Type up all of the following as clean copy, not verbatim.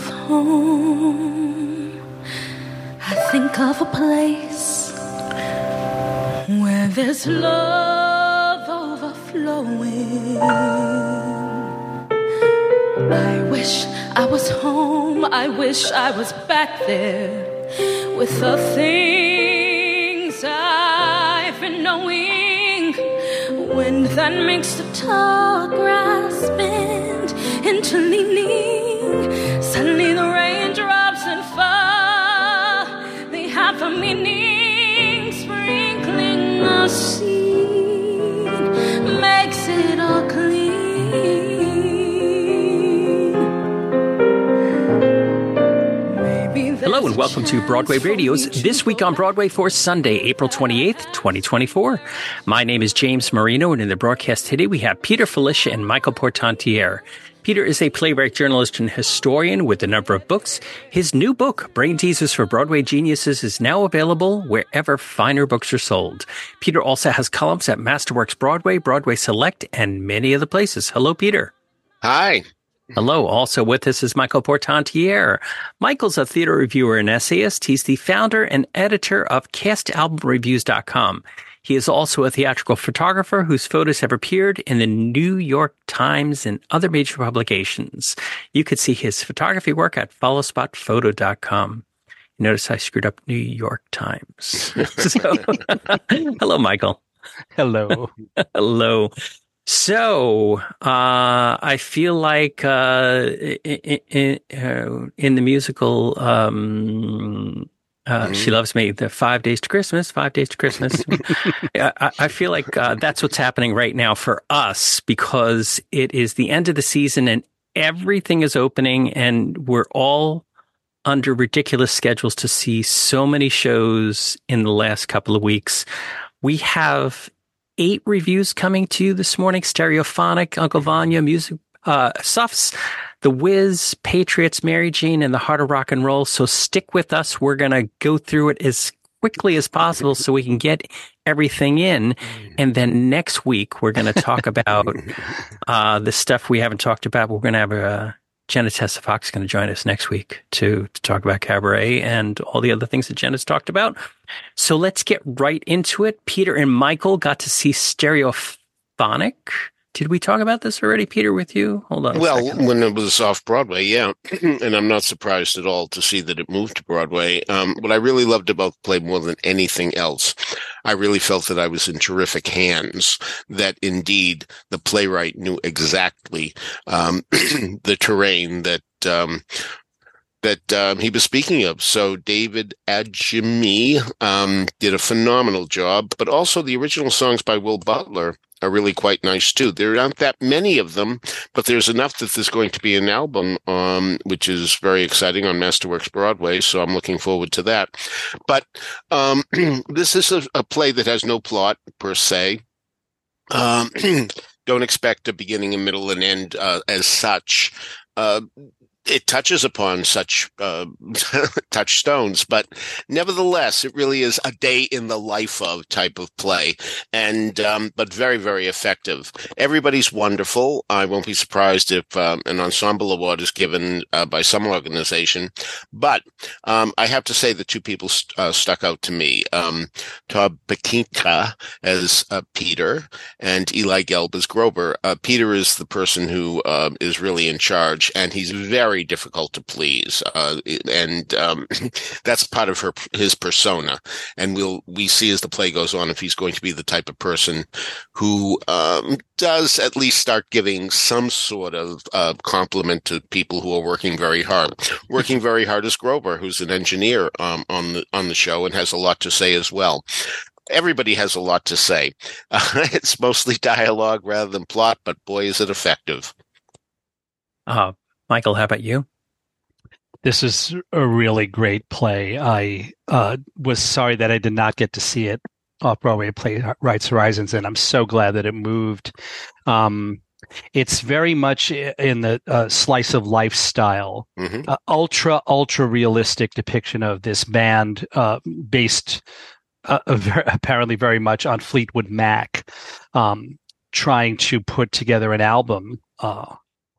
of home, I think of a place where there's love overflowing. I wish I was home, I wish I was back there with the things I've been knowing. Wind that makes the tall grass bend into leaning. Suddenly the raindrops that fall, they have a meaning. Sprinkling a seed makes it all clean. Hello and welcome to Broadway Radio's This Week on Broadway for Sunday, April 28th, 2024. My name is James Marino, and in the broadcast today we have Peter Filichia and Michael Portantiere. Peter is a playwright, journalist, and historian with a number of books. His new book, Brain Teasers for Broadway Geniuses, is now available wherever finer books are sold. Peter also has columns at Masterworks Broadway, Broadway Select, and many other places. Hello, Peter. Hi. Hello. Also with us is Michael Portantiere. Michael's a theater reviewer and essayist. He's the founder and editor of CastAlbumReviews.com. He is also a theatrical photographer whose photos have appeared in the New York Times and other major publications. You could see his photography work at followspotphoto.com. Notice I screwed up New York Times. Hello, Michael. Hello. Hello. So, I feel like, in the musical, She Loves Me, the 5 Days to Christmas. I feel like, that's what's happening right now for us because it is the end of the season and everything is opening and we're all under ridiculous schedules to see so many shows in the last couple of weeks. We have 8 reviews coming to you this morning. Stereophonic, Uncle Vanya, Music, Suffs, The Wiz, Patriots, Mary Jane, and The Heart of Rock and Roll. So stick with us. We're going to go through it as quickly as possible so we can get everything in. And then next week, we're going to talk about the stuff we haven't talked about. We're going to have Jenna Tessa Fox going to join us next week to talk about Cabaret and all the other things that Jenna's talked about. So let's get right into it. Peter and Michael got to see Stereophonic. Did we talk about this already, Peter, with you? Hold on a second. When it was off Broadway, yeah. And I'm not surprised at all to see that it moved to Broadway. What I really loved about the play more than anything else, I really felt that I was in terrific hands, that indeed the playwright knew exactly the terrain that he was speaking of. So David Adjemi did a phenomenal job, but also the original songs by Will Butler are really quite nice too. There aren't that many of them, but there's enough that there's going to be an album, which is very exciting on Masterworks Broadway. So I'm looking forward to that. But this is a play that has no plot per se. Don't expect a beginning, a middle, and end as such. It touches upon such touchstones, but nevertheless, it really is a day in the life of type of play, and but very, very effective. Everybody's wonderful. I won't be surprised if an ensemble award is given by some organization, but I have to say the two people stuck out to me: Todd Paquinca as Peter and Eli Gelb as Grover. Peter is the person who is really in charge, and he's very difficult to please, and that's part of his persona. And we see as the play goes on if he's going to be the type of person who does at least start giving some sort of compliment to people who are working very hard. Working very hard is Grover, who's an engineer on the show and has a lot to say as well. Everybody has a lot to say. It's mostly dialogue rather than plot, but boy, is it effective. Michael, how about you? This is a really great play. I was sorry that I did not get to see it off-Broadway Playwrights Horizons, and I'm so glad that it moved. It's very much in the slice of life style, ultra realistic depiction of this band based apparently very much on Fleetwood Mac, trying to put together an album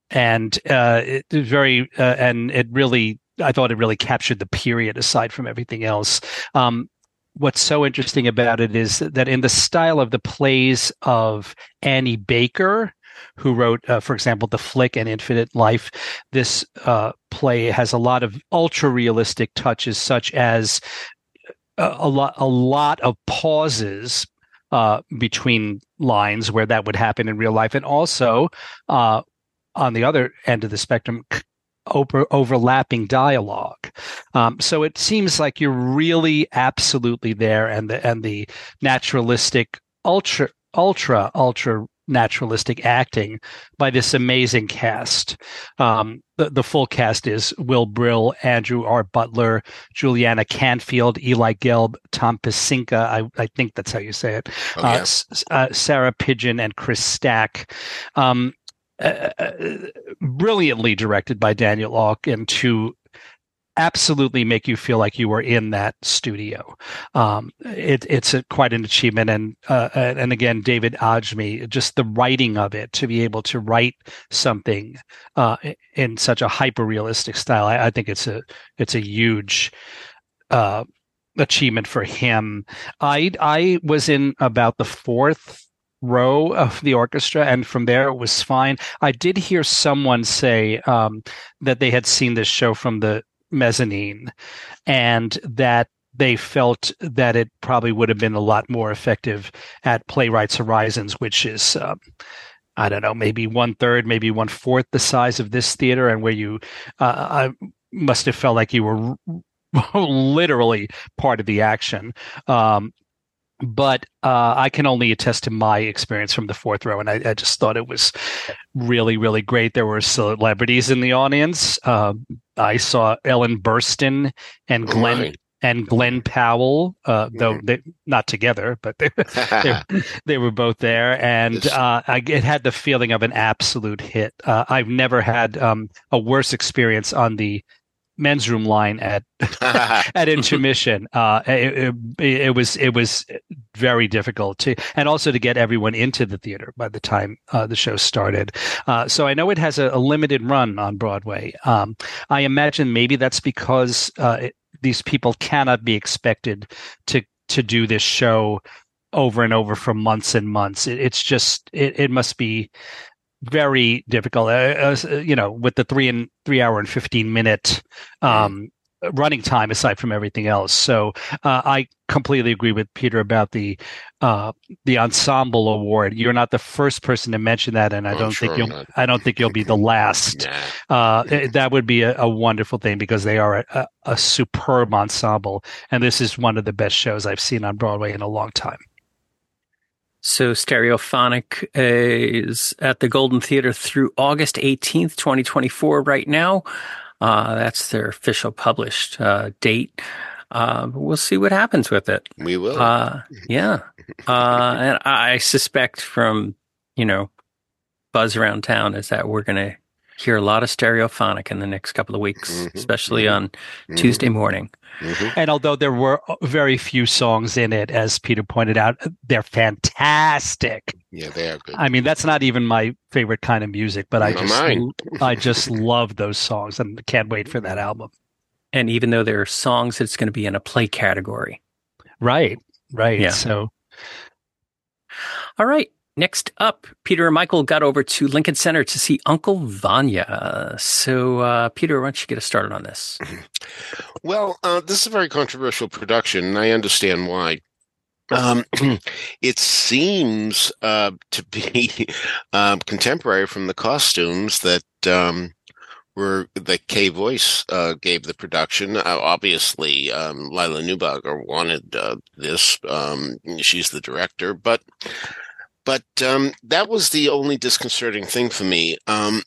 it was very and it really, I thought it really captured the period aside from everything else. What's so interesting about it is that in the style of the plays of Annie Baker, who wrote, for example, The Flick and Infinite Life, this play has a lot of ultra realistic touches, such as a lot of pauses between lines where that would happen in real life, and also on the other end of the spectrum, overlapping dialogue. So it seems like you're really absolutely there, and the naturalistic, ultra naturalistic acting by this amazing cast. The full cast is Will Brill, Andrew R. Butler, Juliana Canfield, Eli Gelb, Tom Pasinka, I think that's how you say it, Sarah Pidgeon, and Chris Stack. Brilliantly directed by Daniel Auk, and to absolutely make you feel like you were in that studio. It's quite an achievement, and again, David Ajmi, just the writing of it, to be able to write something in such a hyper realistic style. I think it's a huge achievement for him. I was in about the fourth row of the orchestra, and from there it was fine. I did hear someone say that they had seen this show from the mezzanine, and that they felt that it probably would have been a lot more effective at Playwrights Horizons, which is I don't know, maybe 1/3, maybe 1/4 the size of this theater, and where you I must have felt like you were literally part of the action. But I can only attest to my experience from the fourth row, and I just thought it was really, really great. There were celebrities in the audience. I saw Ellen Burstyn and Glenn Powell, though they not together, but they were both there, and it had the feeling of an absolute hit. I've never had a worse experience on the men's room line at intermission. It was very difficult and also to get everyone into the theater by the time the show started. So I know it has a limited run on Broadway. I imagine maybe that's because these people cannot be expected to do this show over and over for months and months. It must be very difficult, with the 3 hour and 15 minute running time aside from everything else. So I completely agree with Peter about the ensemble award. You're not the first person to mention that, and I don't think you'll be the last. That would be a wonderful thing, because they are a superb ensemble, and this is one of the best shows I've seen on Broadway in a long time. So Stereophonic is at the Golden Theater through August 18th, 2024 right now. That's their official published date. We'll see what happens with it. We will. Yeah. And I suspect from, buzz around town is that we're going to hear a lot of Stereophonic in the next couple of weeks, especially on Tuesday morning. And although there were very few songs in it, as Peter pointed out, they're fantastic. Yeah, they are good. I mean, that's not even my favorite kind of music, but I just love those songs, and can't wait for that album. And even though there are songs, it's going to be in a play category. Right. Yeah. So, all right. Next up, Peter and Michael got over to Lincoln Center to see Uncle Vanya. So, Peter, why don't you get us started on this? Well, this is a very controversial production, and I understand why. It seems to be contemporary from the costumes that Kay Voice gave the production. Obviously, Lila Neubauer wanted this. She's the director, but that was the only disconcerting thing for me.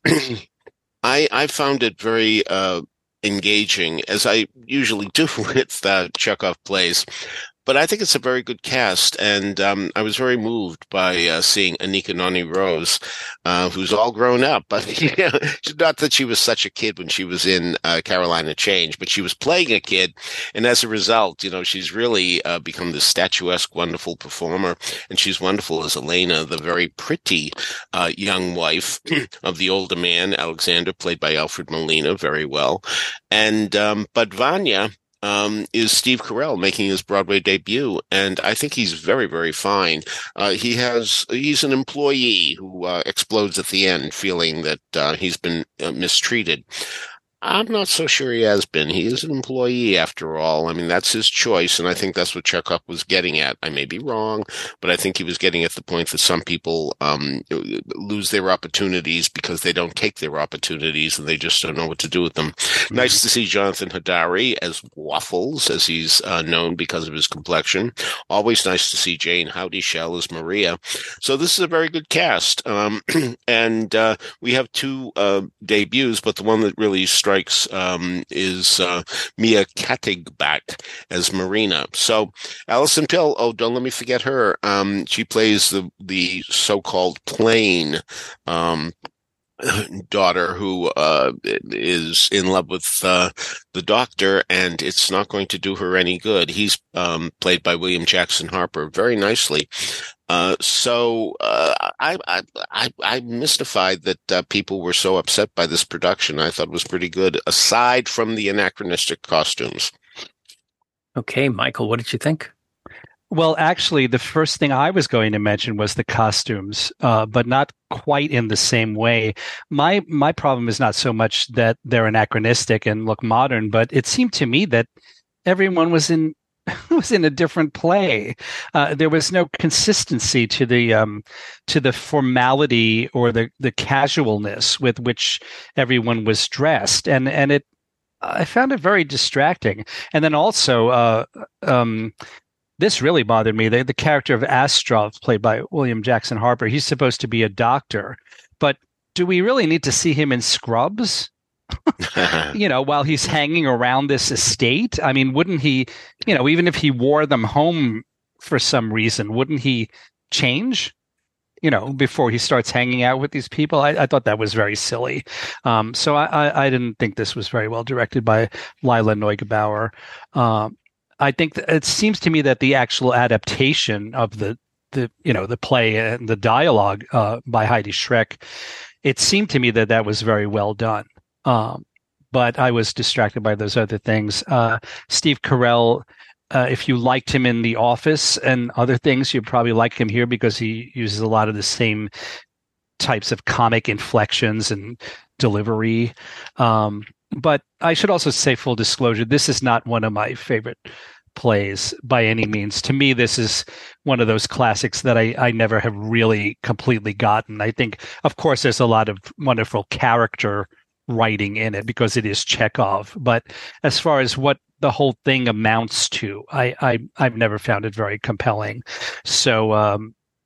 I found it very engaging, as I usually do with Chekhov plays. But I think it's a very good cast, and I was very moved by seeing Anika Noni Rose, who's all grown up. But not that she was such a kid when she was in Carolina Change, but she was playing a kid, and as a result, she's really become this statuesque, wonderful performer, and she's wonderful as Elena, the very pretty young wife of the older man, Alexander, played by Alfred Molina, very well. And but Vanya is Steve Carell making his Broadway debut, and I think he's very, very fine. He's an employee who explodes at the end, feeling that he's been mistreated. I'm not so sure he has been. He is an employee after all. I mean, that's his choice, and I think that's what Chekhov was getting at. I may be wrong, but I think he was getting at the point that some people lose their opportunities because they don't take their opportunities and they just don't know what to do with them. Mm-hmm. Nice to see Jonathan Hadary as Waffles, as he's known because of his complexion. Always nice to see Jane Houdyshell as Maria. So this is a very good cast. And we have two debuts, but the one that really strikes is Mia Kattigbak as Marina. So Alison Pill, don't let me forget her. She plays the so-called plain daughter who is in love with the doctor, and it's not going to do her any good. He's played by William Jackson Harper very nicely. So I'm mystified that people were so upset by this production. I thought it was pretty good, aside from the anachronistic costumes. Okay, Michael, what did you think? Well, actually, the first thing I was going to mention was the costumes, but not quite in the same way. My problem is not so much that they're anachronistic and look modern, but it seemed to me that everyone was in a different play. There was no consistency to the formality or the casualness with which everyone was dressed, and I found it very distracting. And then also, this really bothered me. The character of Astrov, played by William Jackson Harper, he's supposed to be a doctor, but do we really need to see him in scrubs? While he's hanging around this estate? I mean, wouldn't he, even if he wore them home for some reason, wouldn't he change, before he starts hanging out with these people? I thought that was very silly. So I didn't think this was very well directed by Lila Neugebauer. I think that it seems to me that the actual adaptation of the play and the dialogue by Heidi Schreck, it seemed to me that was very well done. But I was distracted by those other things. Steve Carell, if you liked him in The Office and other things, you'd probably like him here because he uses a lot of the same types of comic inflections and delivery. But I should also say, full disclosure, this is not one of my favorite plays by any means. To me, this is one of those classics that I never have really completely gotten. I think, of course, there's a lot of wonderful character writing in it because it is Chekhov. But as far as what the whole thing amounts to, I've never found it very compelling. So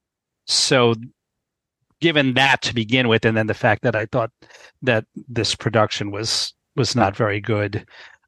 given that to begin with, and then the fact that I thought that this production was not very good,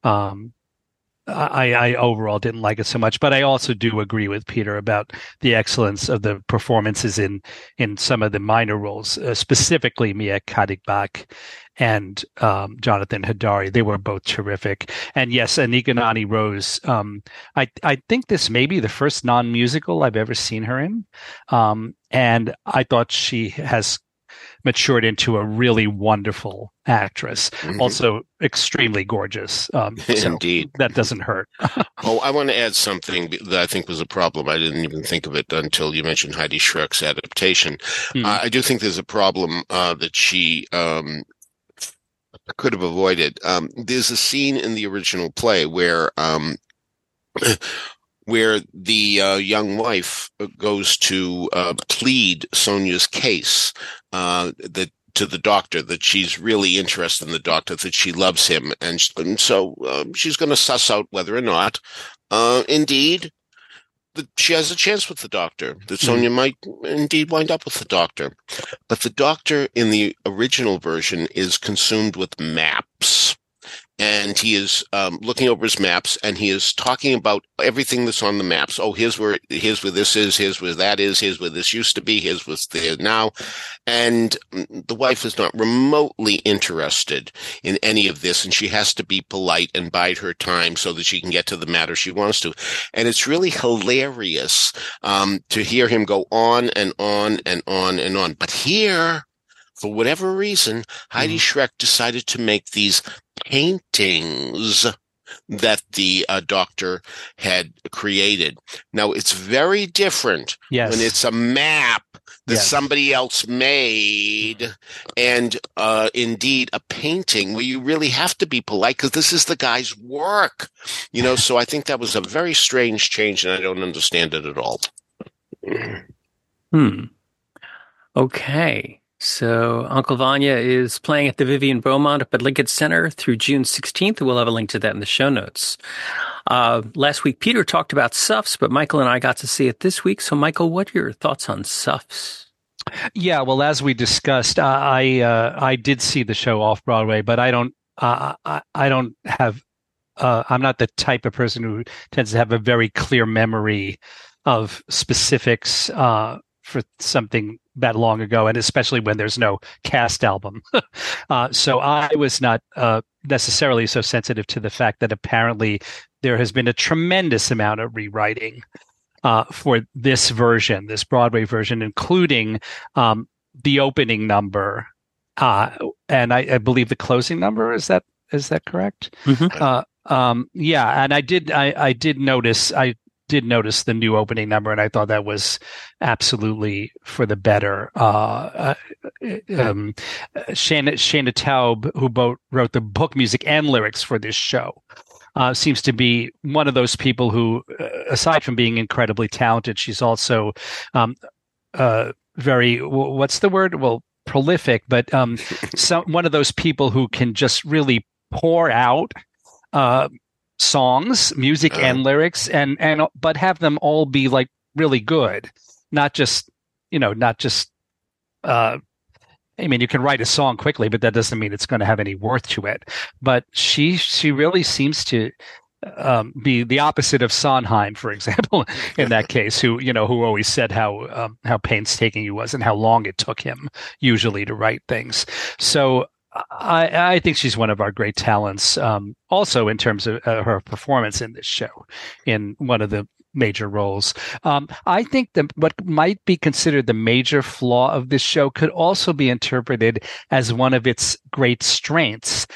I overall didn't like it so much. But I also do agree with Peter about the excellence of the performances in some of the minor roles, specifically Mia Kattigbak and Jonathan Hadary. They were both terrific. And yes, Anika Noni Rose. I think this may be the first non-musical I've ever seen her in. And I thought she has matured into a really wonderful actress. Mm-hmm. Also extremely gorgeous. Indeed. That doesn't hurt. I want to add something that I think was a problem. I didn't even think of it until you mentioned Heidi Schreck's adaptation. Mm-hmm. I do think there's a problem that she could have avoided. There's a scene in the original play where the young wife goes to plead Sonia's case to the doctor, that she's really interested in the doctor, that she loves him, and so she's going to suss out whether or not, indeed, that she has a chance with the doctor, that Sonia might indeed wind up with the doctor. But the doctor in the original version is consumed with maps. and he is looking over his maps, and he is talking about everything that's on the maps. Oh, here's where this is, here's where that is, here's where this used to be, here's what's there now. And the wife is not remotely interested in any of this, and she has to be polite and bide her time so that she can get to the matter she wants to. And it's really hilarious to hear him go on and on and on and on. But here, for whatever reason, Heidi Schreck decided to make these paintings that the doctor had created. Now, it's very different when it's a map that somebody else made, and indeed a painting where you really have to be polite because this is the guy's work. So I think that was a very strange change, and I don't understand it at all. Okay. So Uncle Vanya is playing at the Vivian Beaumont up at Lincoln Center through June 16th. We'll have a link to that in the show notes. Last week, Peter talked about Suffs, but Michael and I got to see it this week. So, Michael, what are your thoughts on Suffs? Yeah, well, as we discussed, I did see the show off Broadway, but I don't have. I'm not the type of person who tends to have a very clear memory of specifics for something that long ago, and especially when there's no cast album. So I was not necessarily so sensitive to the fact that apparently there has been a tremendous amount of rewriting for this version, this Broadway version, including the opening number, and I believe the closing number. Is that correct? Mm-hmm. Yeah, and I did notice the new opening number, and I thought that was absolutely for the better. Shana Taub, who wrote the book music and lyrics for this show, seems to be one of those people who, aside from being incredibly talented, she's also very, what's the word? Well, prolific, but one of those people who can just really pour out songs, music and lyrics, but have them all be like really good, not just I mean, you can write a song quickly, but that doesn't mean it's going to have any worth to it. But she really seems to be the opposite of Sondheim, for example, in that case, who always said how painstaking he was and how long it took him usually to write things. So I think she's one of our great talents, also in terms of her performance in this show, in one of the major roles. I think that what might be considered the major flaw of this show could also be interpreted as one of its great strengths.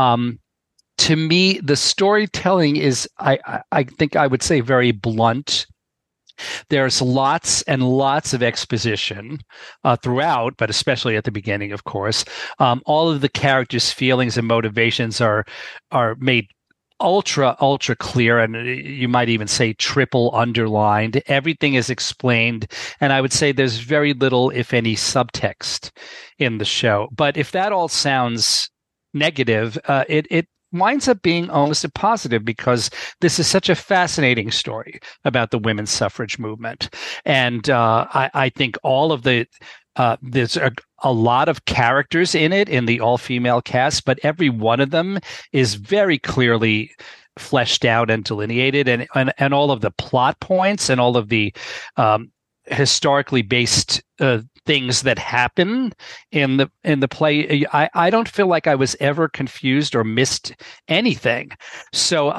To me, the storytelling is, I think I would say, very blunt. There's lots and lots of exposition throughout, but especially at the beginning, of course. All of the characters' feelings and motivations are made ultra clear, and you might even say triple underlined. Everything is explained, and I would say there's very little, if any, subtext in the show. But if that all sounds negative, it winds up being almost a positive, because this is such a fascinating story about the women's suffrage movement. And I think all of there's a lot of characters in it, in the all-female cast, but every one of them is very clearly fleshed out and delineated, and all of the plot points and all of the historically based things that happen in the play, I don't feel like I was ever confused or missed anything. So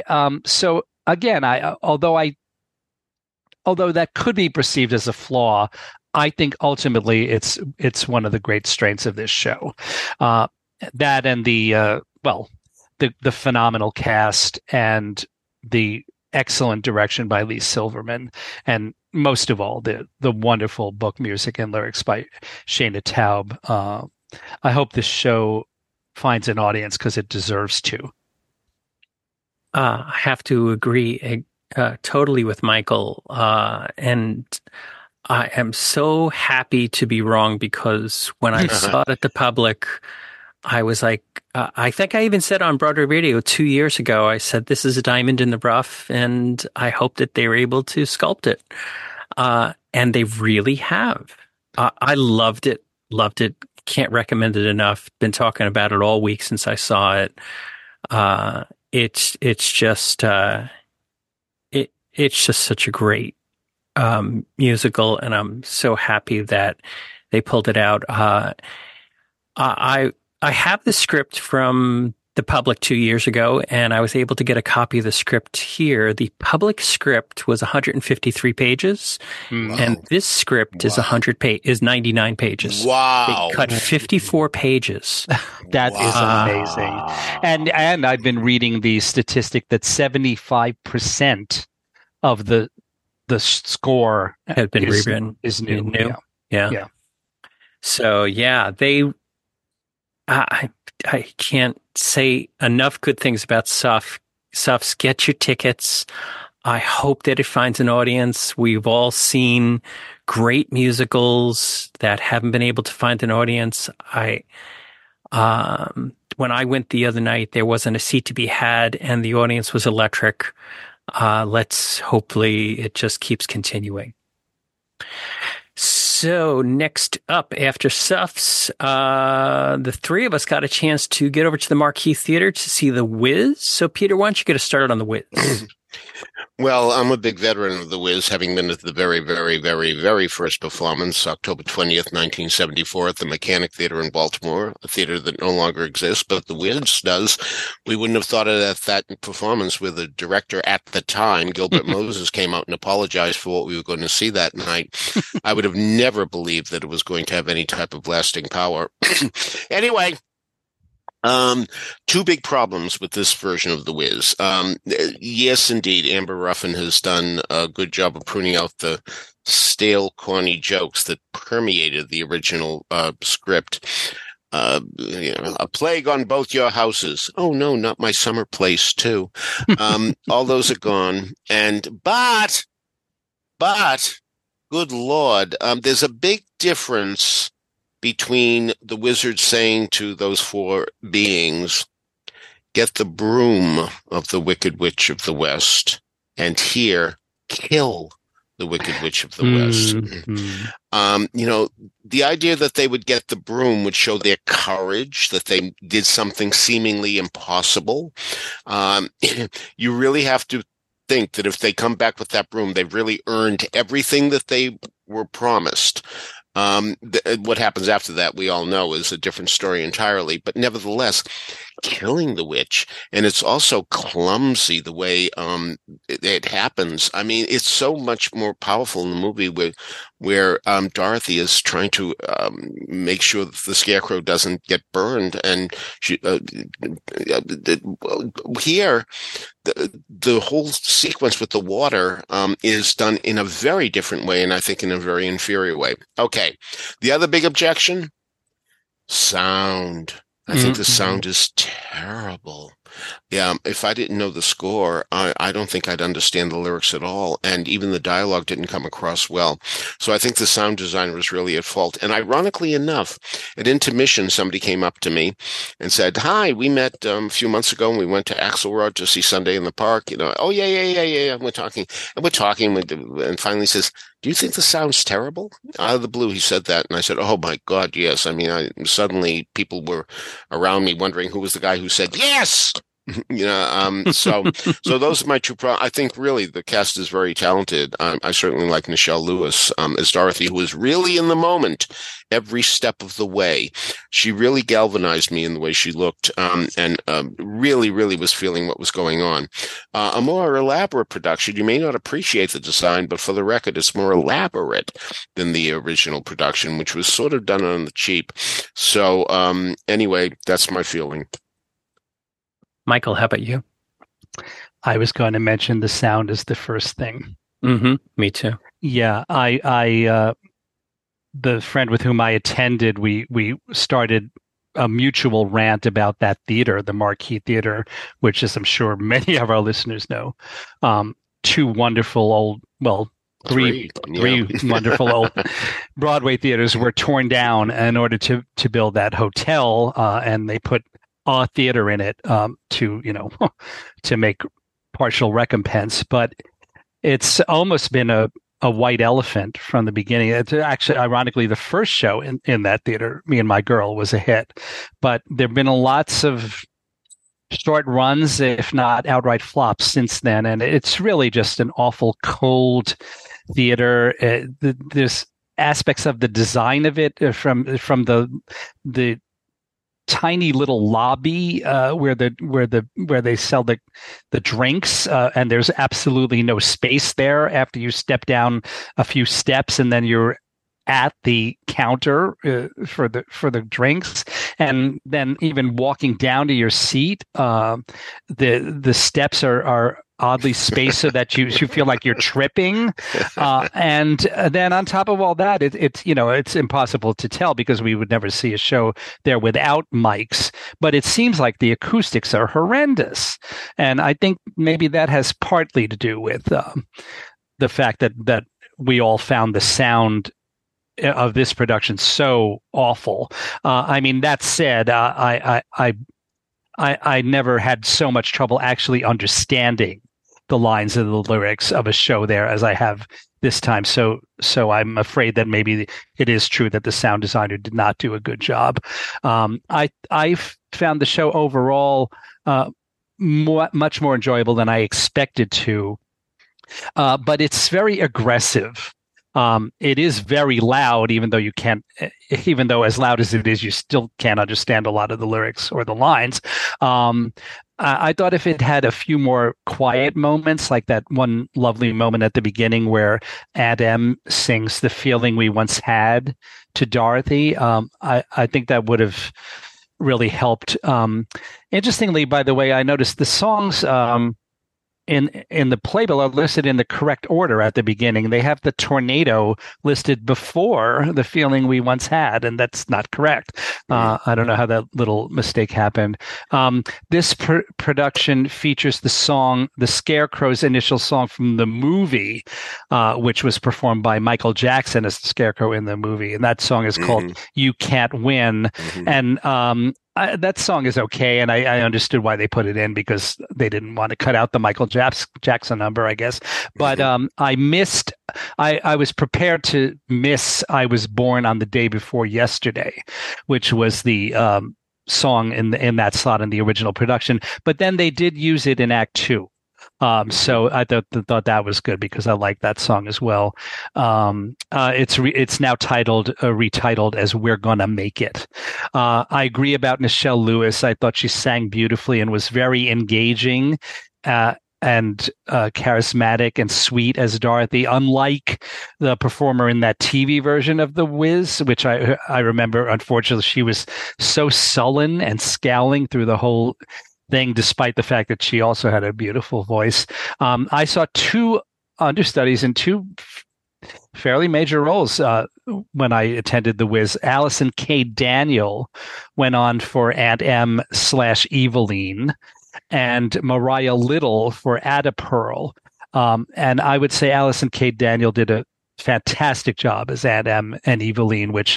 again, although that could be perceived as a flaw, I think ultimately it's one of the great strengths of this show. That and the phenomenal cast and the excellent direction by Lee Silverman, and most of all, the wonderful book music and lyrics by Shana Taub. I hope this show finds an audience, because it deserves to. I have to agree totally with Michael, and I am so happy to be wrong, because when I saw it at the Public, I was like, I think I even said on Broadway Radio 2 years ago, I said, this is a diamond in the rough, and I hope that they were able to sculpt it. And they really have. I loved it. Can't recommend it enough. Been talking about it all week since I saw it. It's just it's just such a great musical, and I'm so happy that they pulled it out. I have the script from the public 2 years ago, and I was able to get a copy of the script here. The public script was 153 pages, and this script is 99 pages. Wow! They cut 54 pages. That is amazing. And I've been reading the statistic that 75% of the score had been rewritten. Is new. Yeah. So I can't say enough good things about Suffs. Get your tickets. I hope that it finds an audience. We've all seen great musicals that haven't been able to find an audience. When I went the other night, there wasn't a seat to be had, and the audience was electric. Hopefully it just keeps continuing. So next up, after Suffs, the three of us got a chance to get over to the Marquee Theater to see The Wiz. So Peter, why don't you get us started on The Wiz? Well, I'm a big veteran of The Wiz, having been at the very, very, very, very first performance, October 20th, 1974, at the Mechanic Theater in Baltimore, a theater that no longer exists, but The Wiz does. We wouldn't have thought of that performance with the director at the time, Gilbert Moses, came out and apologized for what we were going to see that night. I would have never believed that it was going to have any type of lasting power. Anyway. Two big problems with this version of The Wiz. Yes, indeed, Amber Ruffin has done a good job of pruning out the stale, corny jokes that permeated the original script. A plague on both your houses. Oh no, not my summer place too. All those are gone. But, good Lord, there's a big difference between the wizard saying to those four beings, get the broom of the Wicked Witch of the West, and here, kill the Wicked Witch of the West. The idea that they would get the broom would show their courage, that they did something seemingly impossible. You really have to think that if they come back with that broom, they've really earned everything that they were promised. What happens after that, we all know, is a different story entirely. But nevertheless, killing the witch, and it's also clumsy the way it happens. I mean, it's so much more powerful in the movie where Dorothy is trying to make sure that the scarecrow doesn't get burned, and she here. The whole sequence with the water is done in a very different way, and I think in a very inferior way. Okay. The other big objection, sound. I think the sound is terrible. Yeah, if I didn't know the score, I don't think I'd understand the lyrics at all, and even the dialogue didn't come across well. So I think the sound design was really at fault. And ironically enough, at intermission, somebody came up to me and said, "Hi, we met a few months ago, and we went to Axelrod to see Sunday in the Park." Oh yeah. We're talking, and finally says, "Do you think the sound's terrible?" Out of the blue, he said that, and I said, "Oh my God, yes." I mean, suddenly people were around me wondering who was the guy who said yes. So those are my two I think really the cast is very talented. I certainly like Nichelle Lewis as Dorothy, who is really in the moment every step of the way. She really galvanized me in the way she looked, and really, really was feeling what was going on. A more elaborate production, you may not appreciate the design, but for the record, it's more elaborate than the original production, which was sort of done on the cheap. So anyway, that's my feeling. Michael, how about you? I was going to mention the sound is the first thing. Me too. Yeah, I the friend with whom I attended, we started a mutual rant about that theater, the Marquee Theater, which, as I'm sure many of our listeners know, two wonderful old, well, three wonderful old Broadway theaters were torn down in order to build that hotel, and they put a theater in it to make partial recompense. But it's almost been a white elephant from the beginning. It's actually, ironically, the first show in that theater, Me and My Girl, was a hit. But there have been lots of short runs, if not outright flops since then. And it's really just an awful cold theater. There's aspects of the design of it from the tiny little lobby where they sell the drinks, and there's absolutely no space there after you step down a few steps, and then you're at the counter for the drinks, and then even walking down to your seat, the steps are oddly spaced so that you feel like you're tripping, and then on top of all that, it's impossible to tell because we would never see a show there without mics. But it seems like the acoustics are horrendous, and I think maybe that has partly to do with the fact that we all found the sound of this production so awful. I mean, that said, I never had so much trouble actually understanding the lines of the lyrics of a show there as I have this time. So I'm afraid that maybe it is true that the sound designer did not do a good job. I found the show overall much more enjoyable than I expected to, but it's very aggressive. It is very loud, even though as loud as it is, you still can't understand a lot of the lyrics or the lines. I thought if it had a few more quiet moments, like that one lovely moment at the beginning where Aunt Em sings "The Feeling We Once Had" to Dorothy, I think that would have really helped. Interestingly, by the way, I noticed the songs in the playbill are listed in the correct order at the beginning. They have the tornado listed before "The Feeling We Once Had," and that's not correct. I don't know how that little mistake happened. This production features the Scarecrow's initial song from the movie, which was performed by Michael Jackson as the Scarecrow in the movie. And that song is called "You Can't Win." And that song is okay, and I understood why they put it in because they didn't want to cut out the Michael Jackson number, I guess. But I was prepared to miss "I Was Born on the Day Before Yesterday," which was the song in that slot in the original production. But then they did use it in Act 2. So I thought that was good because I like that song as well. It's now retitled as "We're Gonna Make It." I agree about Nichelle Lewis. I thought she sang beautifully and was very engaging and charismatic and sweet as Dorothy, unlike the performer in that TV version of The Wiz, which I remember, unfortunately, she was so sullen and scowling through the whole thing, despite the fact that she also had a beautiful voice. I saw 2 understudies in 2 fairly major roles when I attended The Wiz. Allison K. Daniel went on for Aunt Em / Eveline, and Mariah Little for Ada Pearl. And I would say Allison K. Daniel did a fantastic job as Aunt Em and Eveline, which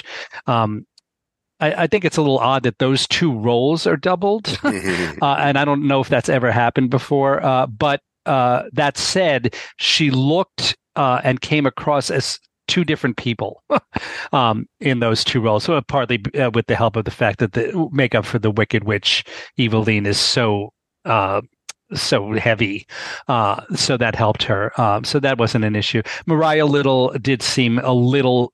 I think it's a little odd that those 2 roles are doubled. And I don't know if that's ever happened before. But that said, she looked and came across as 2 different people in those 2 roles. So partly with the help of the fact that the makeup for the Wicked Witch, Eveline, is so heavy. So that helped her. So that wasn't an issue. Mariah Little did seem a little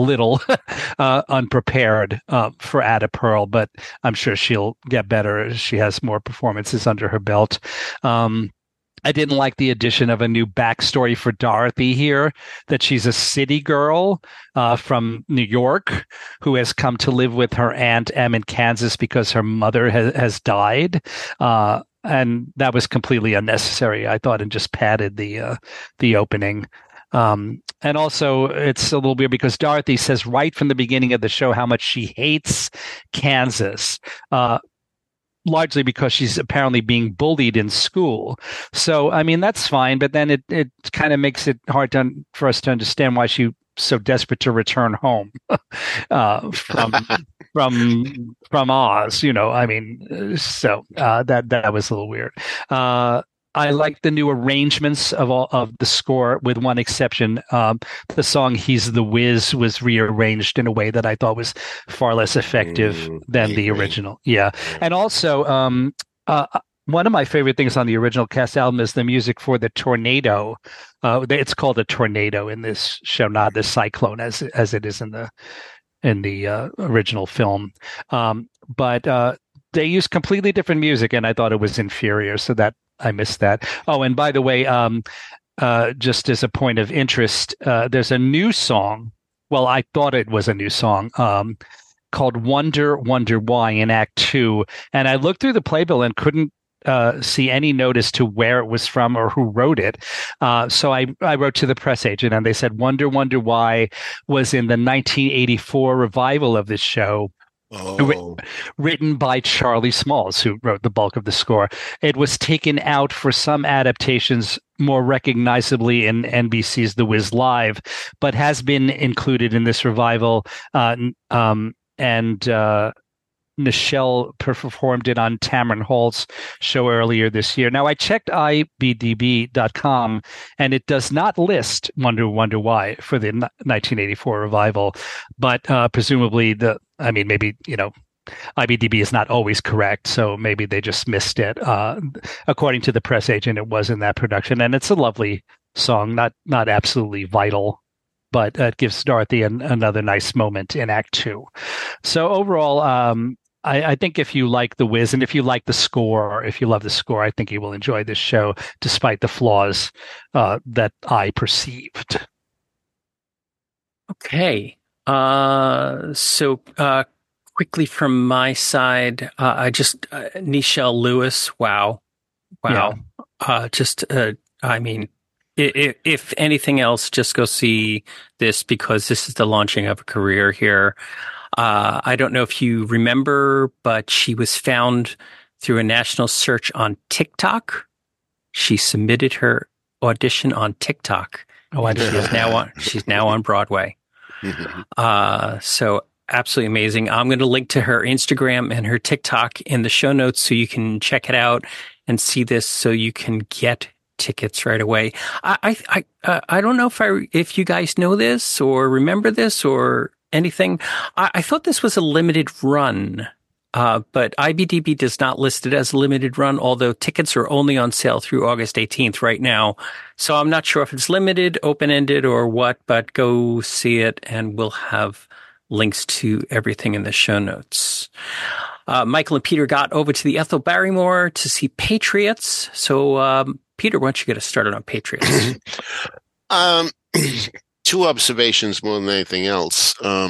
unprepared for Ada Pearl, but I'm sure she'll get better as she has more performances under her belt. I didn't like the addition of a new backstory for Dorothy here, that she's a city girl from New York who has come to live with her Aunt Em in Kansas because her mother has died. And that was completely unnecessary, I thought, and just padded the opening. And also, it's a little weird because Dorothy says right from the beginning of the show how much she hates Kansas, largely because she's apparently being bullied in school. So, I mean, that's fine, but then it kind of makes it hard for us to understand why she's so desperate to return home from Oz. I mean, so that was a little weird. I like the new arrangements of all of the score, with one exception. The song "He's the Wiz" was rearranged in a way that I thought was far less effective than the original. Yeah. And also, One of my favorite things on the original cast album is the music for the tornado. It's called a tornado in this show, not the cyclone as it is in the original film. But they use completely different music, and I thought it was inferior, so that I missed that. Oh, and by the way, just as a point of interest, there's a new song. Well, I thought it was a new song called "Wonder, Wonder Why" in Act Two, and I looked through the playbill and couldn't see any notice to where it was from or who wrote it. So I wrote to the press agent, and they said "Wonder, Wonder Why" was in the 1984 revival of this show. Oh. Written by Charlie Smalls, who wrote the bulk of the score. It was taken out for some adaptations more recognizably in NBC's The Wiz Live, but has been included in this revival. Nichelle performed it on Tamron Hall's show earlier this year. Now, I checked IMDb.com, and it does not list Wonder, Wonder Why for the 1984 revival, but presumably maybe, IMDb is not always correct, so maybe they just missed it. According to the press agent, it was in that production, and it's a lovely song, not absolutely vital, but it gives Dorothy another nice moment in Act Two. So overall, I think if you like The Wiz and if you like the score, or if you love the score, I think you will enjoy this show, despite the flaws that I perceived. Okay. So quickly from my side, Nichelle Lewis. Wow. Yeah. If anything else, just go see this because this is the launching of a career here. I don't know if you remember, but she was found through a national search on TikTok. She submitted her audition on TikTok. Oh, and she's now on Broadway. So absolutely amazing. I'm going to link to her Instagram and her TikTok in the show notes so you can check it out and see this so you can get tickets right away. I don't know if you guys know this or remember this or anything. I thought this was a limited run, but IMDb does not list it as a limited run, although tickets are only on sale through August 18th right now. So I'm not sure if it's limited, open-ended, or what, but go see it, and we'll have links to everything in the show notes. Michael and Peter got over to the Ethel Barrymore to see Patriots. So, Peter, why don't you get us started on Patriots? Two observations more than anything else.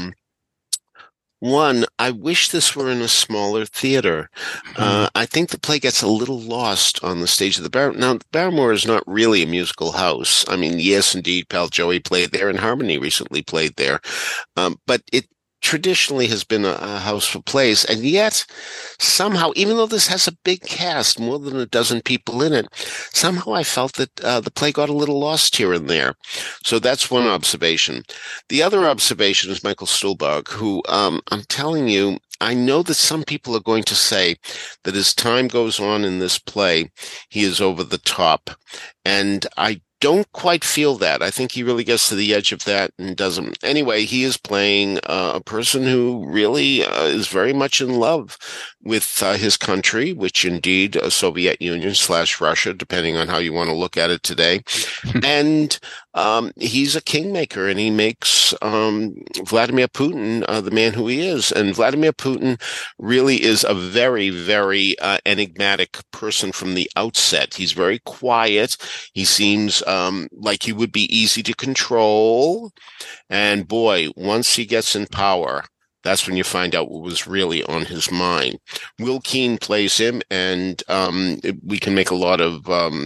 One, I wish this were in a smaller theater. I think the play gets a little lost on the stage of the Barrymore. Now, Barrymore is not really a musical house. I mean, yes, indeed, Pal Joey played there, and Harmony recently played there. But it traditionally has been a house for plays, and yet somehow, even though this has a big cast, more than a dozen people in it, somehow I felt that the play got a little lost here and there. So that's one observation. The other observation is Michael Stuhlbarg, who I'm telling you, I know that some people are going to say that as time goes on in this play, he is over the top, and I don't quite feel that. I think he really gets to the edge of that and doesn't. Anyway, he is playing a person who really is very much in love with his country, which indeed Soviet Union / Russia, depending on how you want to look at it today. And he's a kingmaker, and he makes Vladimir Putin the man who he is. And Vladimir Putin really is a very, very enigmatic person from the outset. He's very quiet. He seems like he would be easy to control. And boy, once he gets in power, that's when you find out what was really on his mind. Will Keane plays him, and we can make a lot of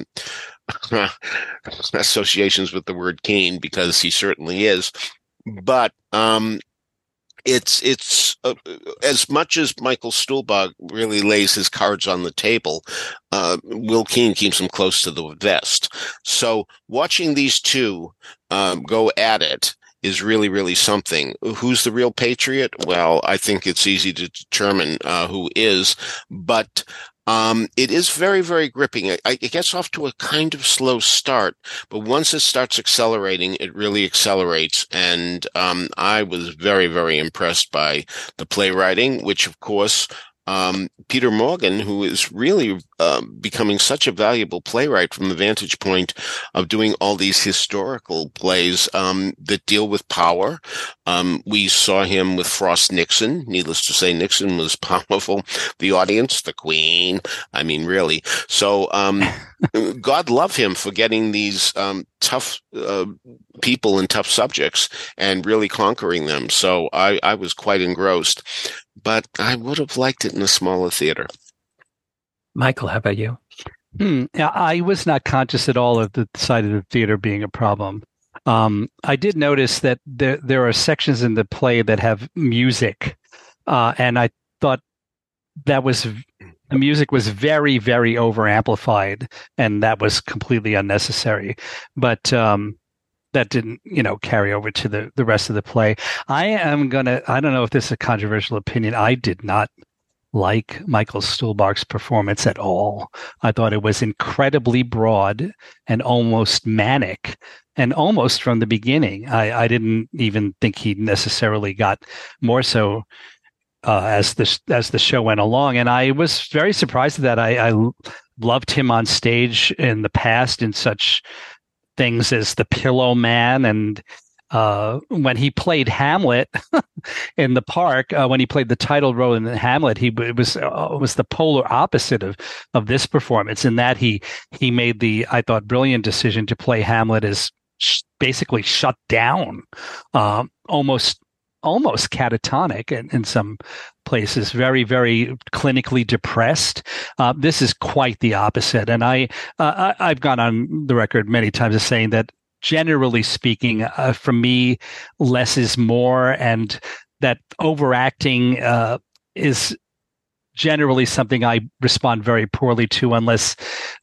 associations with the word Keane because he certainly is. But it's as much as Michael Stuhlbarg really lays his cards on the table, Will Keane keeps him close to the vest. So watching these two go at it is really, really something. Who's the real patriot? Well, I think it's easy to determine who is, but it is very, very gripping. It gets off to a kind of slow start, but once it starts accelerating, it really accelerates. And I was very, very impressed by the playwriting, which, of course, Peter Morgan, who is really becoming such a valuable playwright from the vantage point of doing all these historical plays that deal with power. We saw him with Frost Nixon. Needless to say, Nixon was powerful. The audience, the Queen. I mean, really. So God love him for getting these tough people and tough subjects and really conquering them. So I was quite engrossed. But I would have liked it in a smaller theater. Michael, how about you? I was not conscious at all of the side of the theater being a problem. I did notice that there are sections in the play that have music, and I thought the music was very, very over amplified, and that was completely unnecessary. But that didn't, carry over to the rest of the play. I don't know if this is a controversial opinion. I did not like Michael Stuhlbarg's performance at all. I thought it was incredibly broad and almost manic, and almost from the beginning. I didn't even think he necessarily got more so as the show went along. And I was very surprised at that. I loved him on stage in the past in such things as The Pillow Man, and when he played Hamlet in the park, when he played the title role in Hamlet, it was the polar opposite of this performance, in that he made the, I thought, brilliant decision to play Hamlet as basically shut down, almost catatonic in some places, very, very clinically depressed. This is quite the opposite. And I've gone on the record many times as saying that, generally speaking, for me, less is more, and that overacting is generally something I respond very poorly to unless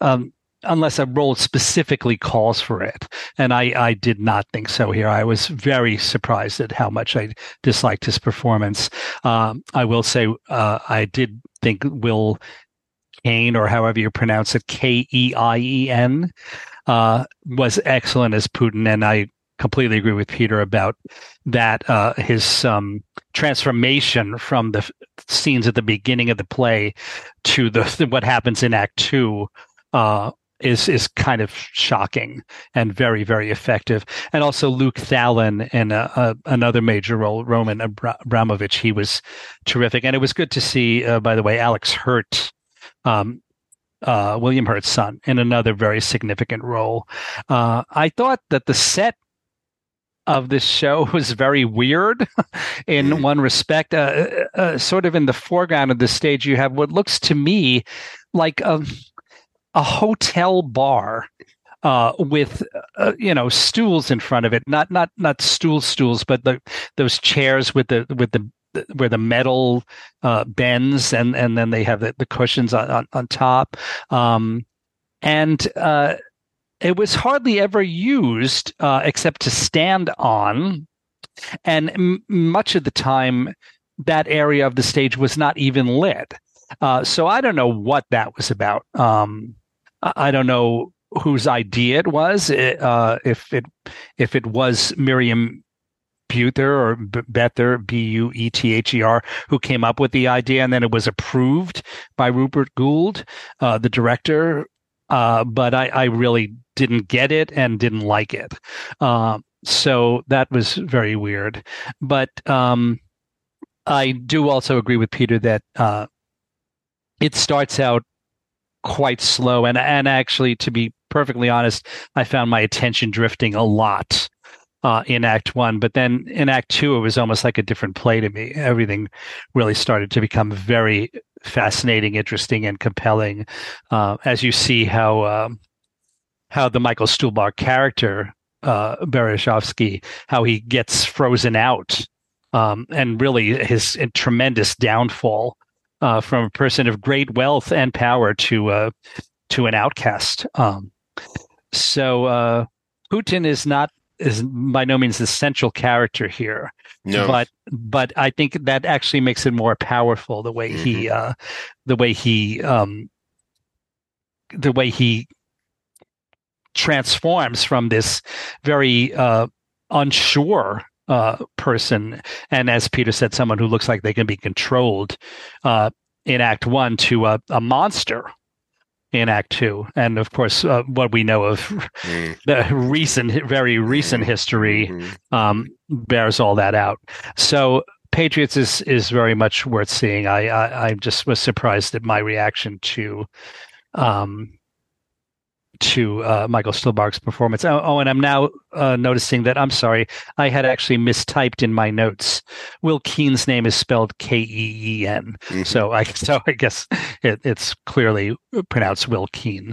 a role specifically calls for it. And I did not think so here. I was very surprised at how much I disliked his performance. I will say I did think Will Kane, or however you pronounce it, Keien, was excellent as Putin. And I completely agree with Peter about that. His transformation from the scenes at the beginning of the play to what happens in Act 2 is kind of shocking and very, very effective. And also Luke Thalen in another major role, Roman Abramovich, he was terrific. And it was good to see, by the way, Alex Hurt, William Hurt's son, in another very significant role. I thought that the set of this show was very weird in one respect. Sort of in the foreground of the stage, you have what looks to me like a hotel bar with stools in front of it, not stools, but those chairs with where the metal bends, and then they have the cushions on top, and it was hardly ever used except to stand on, and much of the time that area of the stage was not even lit. So I don't know what that was about. I don't know whose idea it was. If it was Miriam Buether or Bether, Buether, who came up with the idea, and then it was approved by Rupert Gould, the director. But I really didn't get it and didn't like it. So that was very weird. But I do also agree with Peter that it starts out quite slow, and actually, to be perfectly honest, I found my attention drifting a lot in Act 1, but then in Act 2 it was almost like a different play to me. Everything really started to become very fascinating, interesting, and compelling, as you see how the Michael Stuhlbarg character, Berezovsky, how he gets frozen out, and really his tremendous downfall from a person of great wealth and power to an outcast. So Putin is by no means the central character here. No. But I think that actually makes it more powerful, the way he transforms from this very unsure person, and as Peter said, someone who looks like they can be controlled, in Act 1 to a monster in Act 2. And of course, what we know of the very recent history bears all that out. So Patriots is very much worth seeing. I just was surprised at my reaction to Michael Stuhlbarg's performance. Oh, and I'm now noticing that, I'm sorry, I had actually mistyped in my notes. Will Keen's name is spelled Keen. Mm-hmm. So I guess it's clearly pronounced Will Keen.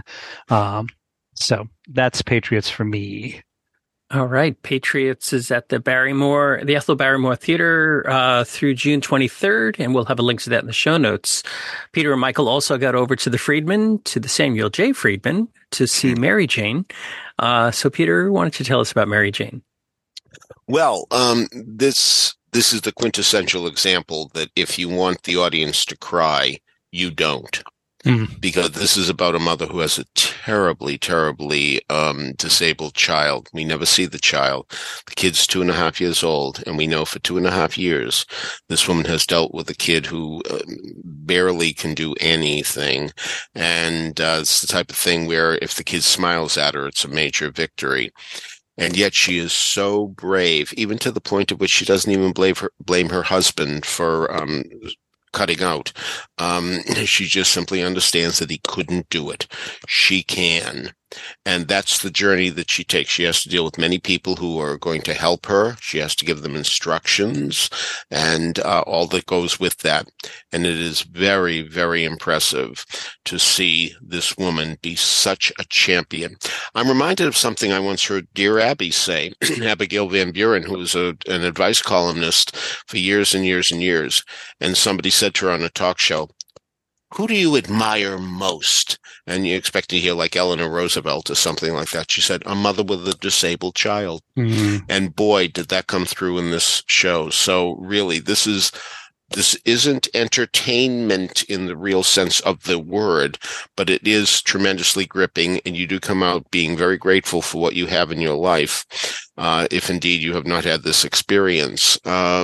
So that's Patriots for me. All right. Patriots is at the Ethel Barrymore Theater through June 23rd, and we'll have a link to that in the show notes. Peter and Michael also got over to the Samuel J. Friedman, to see Mary Jane. So, Peter, why don't you tell us about Mary Jane? Well, this is the quintessential example that if you want the audience to cry, you don't. Because this is about a mother who has a terribly, terribly disabled child. We never see the child. The kid's 2.5 years old, and we know for 2.5 years this woman has dealt with a kid who barely can do anything. And it's the type of thing where if the kid smiles at her, it's a major victory. And yet she is so brave, even to the point at which she doesn't even blame her husband for cutting out. She just simply understands that he couldn't do it. She can. And that's the journey that she takes. She has to deal with many people who are going to help her. She has to give them instructions and all that goes with that. And it is very, very impressive to see this woman be such a champion. I'm reminded of something I once heard Dear Abby say, Abigail Van Buren, who was an advice columnist for years and years and years. And somebody said to her on a talk show, "Who do you admire most?" And you expect to hear like Eleanor Roosevelt or something like that. She said, "A mother with a disabled child." Mm-hmm. And boy, did that come through in this show. So really, this isn't entertainment in the real sense of the word, but it is tremendously gripping, and you do come out being very grateful for what you have in your life, if indeed you have not had this experience.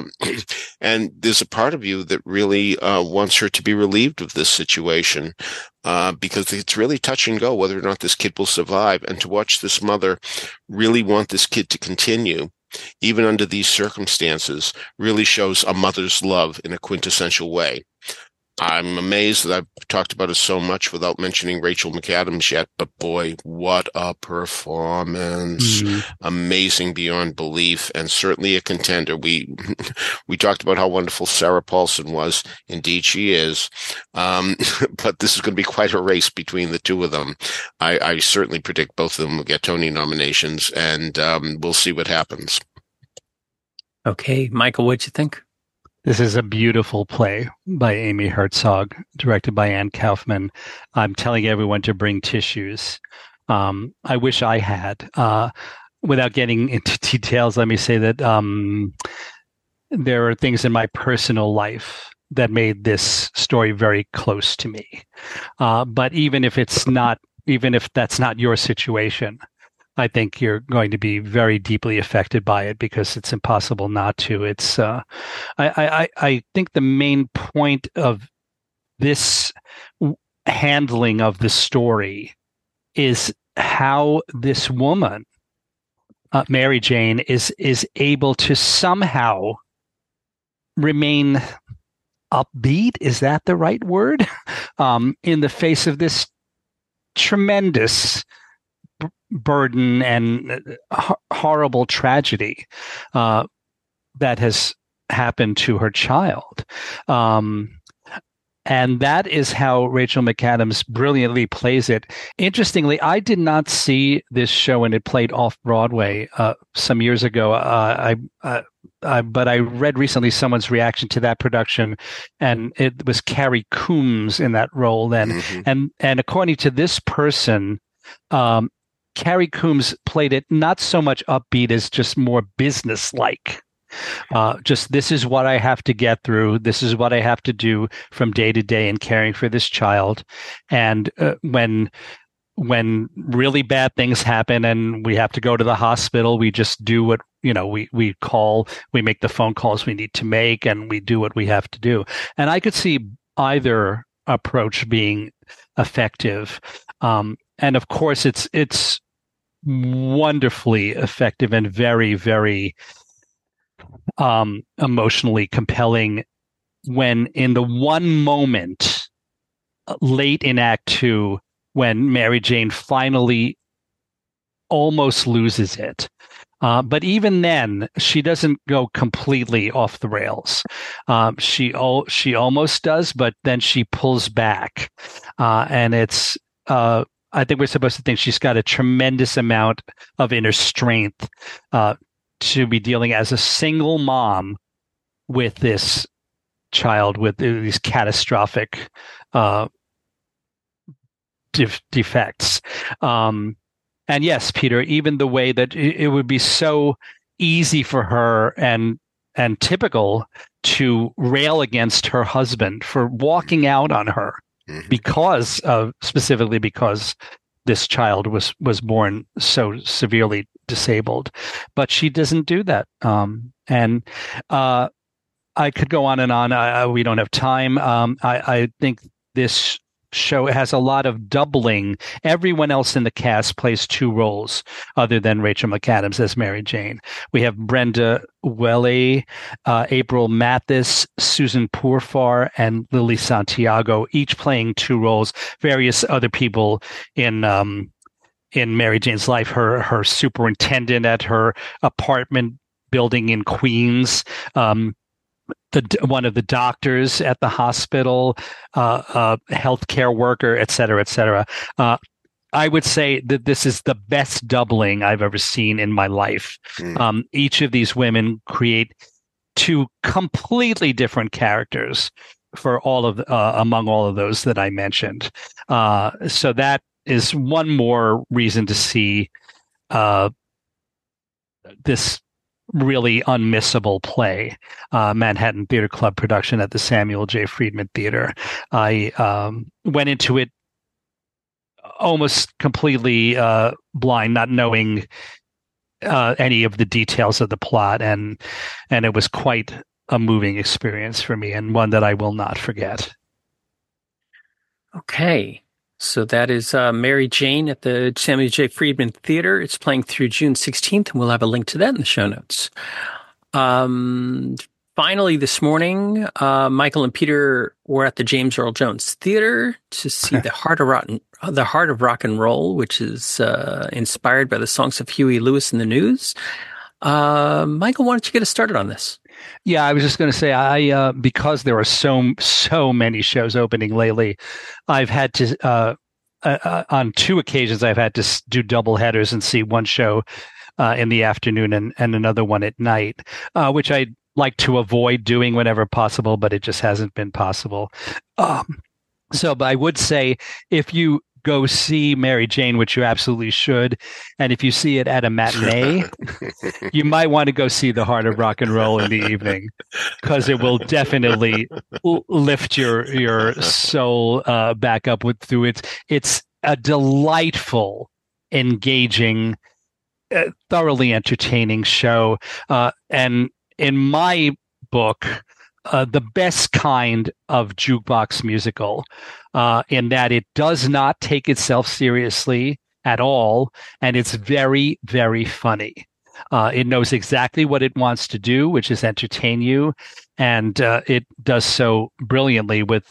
And there's a part of you that really wants her to be relieved of this situation, because it's really touch and go whether or not this kid will survive, and to watch this mother really want this kid to continue even under these circumstances, really shows a mother's love in a quintessential way. I'm amazed that I've talked about it so much without mentioning Rachel McAdams yet, but boy, what a performance. Amazing beyond belief, and certainly a contender. We talked about how wonderful Sarah Paulson was. Indeed, she is. But this is going to be quite a race between the two of them. I certainly predict both of them will get Tony nominations, and we'll see what happens. Okay, Michael, what'd you think? This is a beautiful play by Amy Herzog, directed by Anne Kaufman. I'm telling everyone to bring tissues. I wish I had. Without getting into details, let me say that there are things in my personal life that made this story very close to me. But even if that's not your situation, I think you're going to be very deeply affected by it, because it's impossible not to. It's I think the main point of this handling of the story is how this woman, Mary Jane, is able to somehow remain upbeat. Is that the right word? In the face of this tremendous burden and horrible tragedy that has happened to her child. And that is how Rachel McAdams brilliantly plays it. Interestingly, I did not see this show when it played off-Broadway some years ago. But I read recently someone's reaction to that production, and it was Carrie Coombs in that role then. Mm-hmm. And according to this person, Carrie Coombs played it not so much upbeat as just more business-like. Just, this is what I have to get through. This is what I have to do from day to day in caring for this child. And when really bad things happen and we have to go to the hospital, we just do what, we call, we make the phone calls we need to make, and we do what we have to do. And I could see either approach being effective. And of course, it's wonderfully effective and very, very emotionally compelling when in the one moment late in Act 2, when Mary Jane finally almost loses it. But even then, she doesn't go completely off the rails. She almost does, but then she pulls back. And it's, I think we're supposed to think she's got a tremendous amount of inner strength to be dealing as a single mom with this child with these catastrophic defects. And yes, Peter, even the way that it would be so easy for her and typical to rail against her husband for walking out on her specifically because this child was born so severely disabled, but she doesn't do that. And I could go on and on. We don't have time. I think this show has a lot of doubling. Everyone else in the cast plays two roles other than Rachel McAdams as Mary Jane. We have Brenda Welly, April Mathis, Susan Pourfar, and Lily Santiago, each playing two roles. Various other people in Mary Jane's life, her superintendent at her apartment building in Queens, one of the doctors at the hospital, a healthcare worker, et cetera, et cetera. I would say that this is the best doubling I've ever seen in my life. Each of these women create two completely different characters for all of among all of those that I mentioned. So that is one more reason to see this really unmissable play, Manhattan Theater Club production at the Samuel J. Friedman Theater. I went into it almost completely blind, not knowing any of the details of the plot, and it was quite a moving experience for me, and one that I will not forget. Okay. So that is Mary Jane at the Samuel J. Friedman Theater. It's playing through June 16th, and we'll have a link to that in the show notes. Finally, this morning, Michael and Peter were at the James Earl Jones Theater to see The Heart of Rock and Roll, which is inspired by the songs of Huey Lewis and the News. Michael, why don't you get us started on this? Yeah, I was just going to say, I because there are so many shows opening lately, I've had to on two occasions I've had to do double headers and see one show in the afternoon and another one at night, which I like to avoid doing whenever possible, but it just hasn't been possible. But I would say if you go see Mary Jane, which you absolutely should, and if you see it at a matinee, you might want to go see The Heart of Rock and Roll in the evening, because it will definitely lift your soul back up through it. It's a delightful, engaging, thoroughly entertaining show, and in my book, the best kind of jukebox musical, in that it does not take itself seriously at all, and it's very, very funny. It knows exactly what it wants to do, which is entertain you, and it does so brilliantly with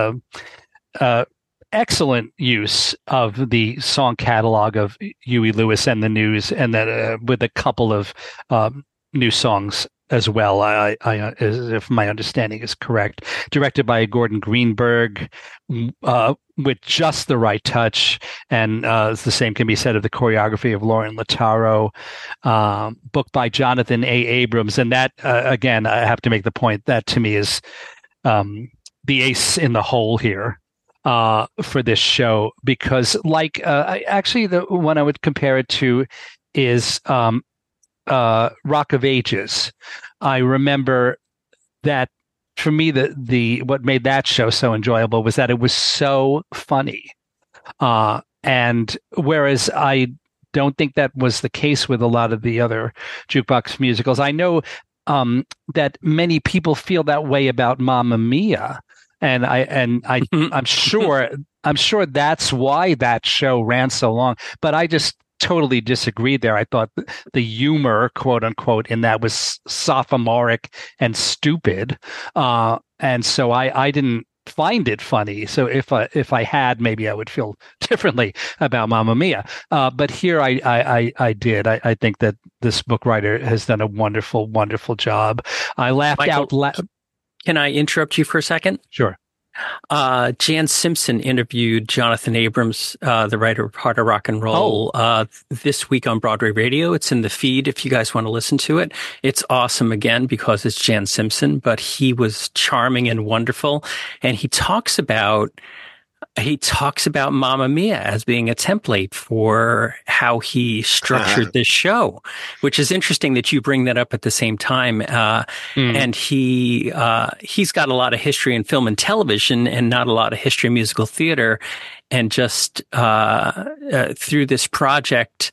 excellent use of the song catalog of Huey Lewis and the News, and that with a couple of new songs as well, I as if my understanding is correct. Directed by Gordon Greenberg, with just the right touch, and the same can be said of the choreography of Lauren Lataro. Book by Jonathan A. Abrams, and that again, I have to make the point that to me is the ace in the hole here for this show, because actually the one I would compare it to is Rock of Ages. I remember that for me, the what made that show so enjoyable was that it was so funny. And whereas I don't think that was the case with a lot of the other jukebox musicals, I know that many people feel that way about Mamma Mia. I'm sure that's why that show ran so long. But I just totally disagreed there. I thought the humor, quote unquote, in that was sophomoric and stupid, and so I didn't find it funny. So if I had, maybe I would feel differently about Mamma Mia. But here I did. I think that this book writer has done a wonderful, wonderful job. I laughed Michael, out loud. Can I interrupt you for a second? Sure. Jan Simpson interviewed Jonathan Abrams, the writer of Heart of Rock and Roll, this week on Broadway Radio. It's in the feed if you guys want to listen to it. It's awesome again because it's Jan Simpson, but he was charming and wonderful. And he talks about Mamma Mia as being a template for how he structured this show, which is interesting that you bring that up at the same time. And he's got a lot of history in film and television and not a lot of history in musical theater. And just through this project,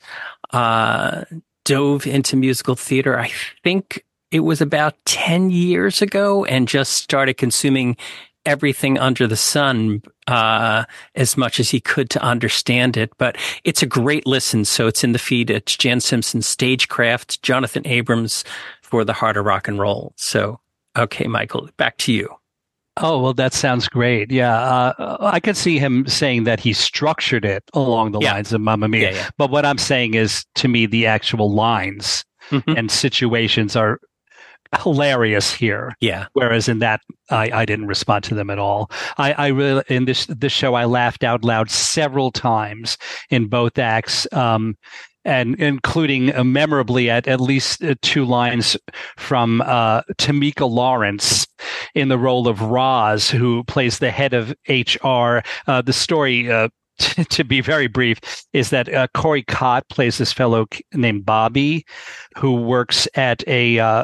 dove into musical theater. I think it was about 10 years ago, and just started consuming everything under the sun as much as he could to understand it. But it's a great listen. So it's in the feed. It's Jan Simpson, Stagecraft, Jonathan Abrams for the Heart of Rock and Roll. So, okay, Michael, back to you. Oh, well, that sounds great. Yeah, I can see him saying that he structured it along the lines of Mamma Mia. Yeah. But what I'm saying is, to me, the actual lines and situations are hilarious here. Yeah. Whereas in that, I didn't respond to them at all. I really, in this show, I laughed out loud several times in both acts, and including memorably at least two lines from Tamika Lawrence in the role of Roz, who plays the head of HR. The story, to be very brief, is that Corey Cott plays this fellow named Bobby, who works at a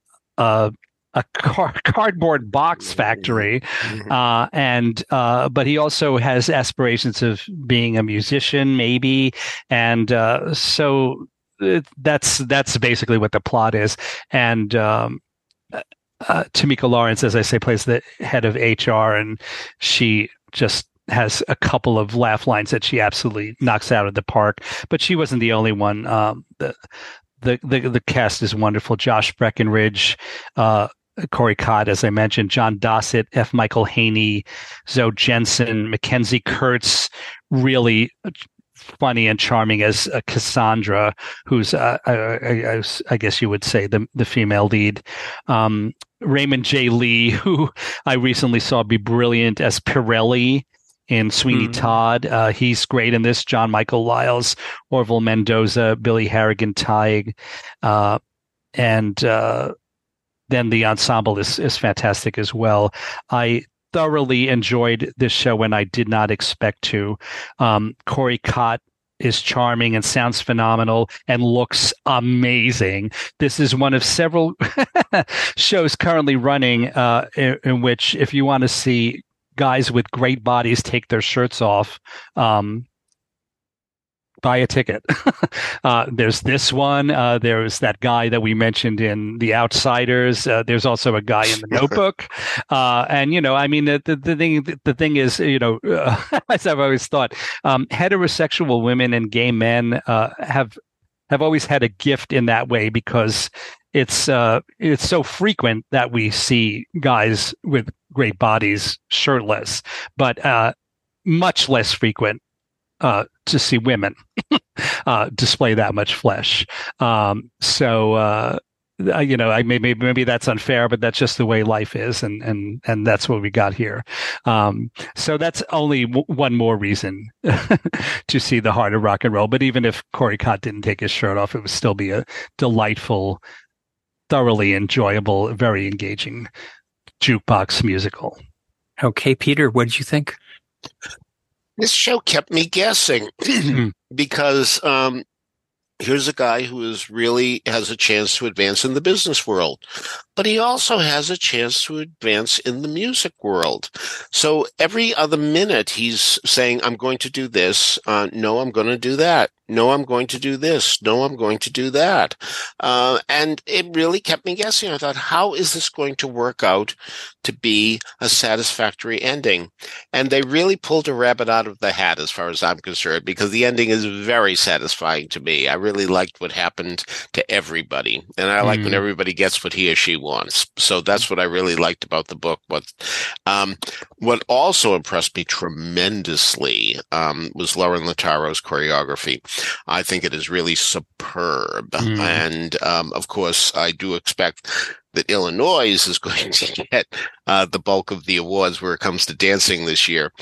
cardboard box factory, but he also has aspirations of being a musician, maybe, and so that's basically what the plot is. And Tamika Lawrence, as I say, plays the head of HR, and she just has a couple of laugh lines that she absolutely knocks out of the park. But she wasn't the only one. The cast is wonderful. Josh Breckenridge, Corey Cott, as I mentioned, John Dossett, F. Michael Haney, Zoe Jensen, Mackenzie Kurtz, really funny and charming as Cassandra, who's I guess you would say the female lead. Raymond J. Lee, who I recently saw be brilliant as Pirelli in Sweeney Todd. He's great in this. John Michael Lyles, Orville Mendoza, Billy Harrigan Tighe, and then the ensemble is fantastic as well. I thoroughly enjoyed this show when I did not expect to. Corey Cott is charming and sounds phenomenal and looks amazing. This is one of several shows currently running in which, if you want to see guys with great bodies take their shirts off, buy a ticket. There's this one. There's that guy that we mentioned in The Outsiders. There's also a guy in The Notebook. And, I mean, the thing is, as I've always thought, heterosexual women and gay men have always had a gift in that way, because it's so frequent that we see guys with great bodies shirtless, but much less frequent to see women display that much flesh. Maybe that's unfair, but that's just the way life is, and that's what we got here. So that's only one more reason to see the Heart of Rock and Roll. But even if Corey Cott didn't take his shirt off, it would still be a delightful, thoroughly enjoyable, very engaging jukebox musical. Okay, Peter, what did you think? This show kept me guessing because here's a guy who has a chance to advance in the business world, but he also has a chance to advance in the music world. So every other minute he's saying, I'm going to do this. No, I'm going to do that. No, I'm going to do this. No, I'm going to do that. And it really kept me guessing. I thought, how is this going to work out to be a satisfactory ending? And they really pulled a rabbit out of the hat as far as I'm concerned, because the ending is very satisfying to me. I really liked what happened to everybody. And I like when everybody gets what he or she wants. So that's what I really liked about the book. What also impressed me tremendously was Lauren Lataro's choreography. I think it is really superb. And, of course, I do expect that Illinois is going to get the bulk of the awards where it comes to dancing this year.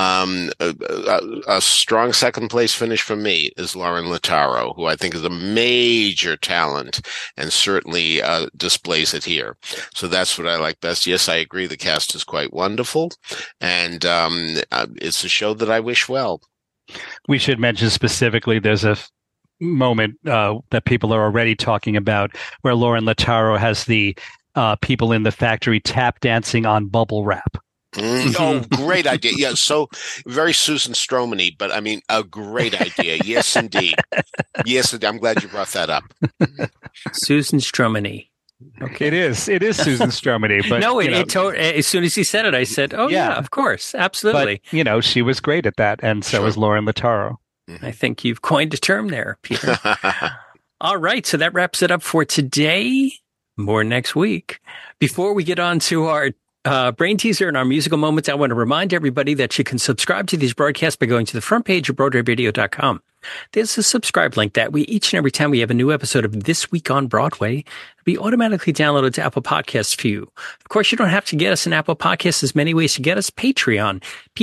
A strong second place finish for me is Lauren Lataro, who I think is a major talent and certainly displays it here. So that's what I like best. Yes, I agree. The cast is quite wonderful, and it's a show that I wish well. We should mention specifically there's a moment that people are already talking about where Lauren Lataro has the people in the factory tap dancing on bubble wrap. Oh, great idea. Yeah, so very Susan Stroman-y, but I mean, a great idea. Yes, indeed. Yes, I'm glad you brought that up. Susan Stroman-y. Okay. It is Susan Stroman-y, but no, as soon as he said it, I said, "Oh yeah, of course, absolutely." But she was great at that, and so was Lauren Lataro. I think you've coined a term there, Peter. All right, so that wraps it up for today. More next week. Before we get on to our brain teaser and our musical moments, I want to remind everybody that you can subscribe to these broadcasts by going to the front page of BroadwayRadio.com. There's a subscribe link that each and every time we have a new episode of This Week on Broadway, it'll be automatically downloaded to Apple Podcasts for you. Of course, you don't have to get us an Apple Podcast. There's many ways to get us. Patreon,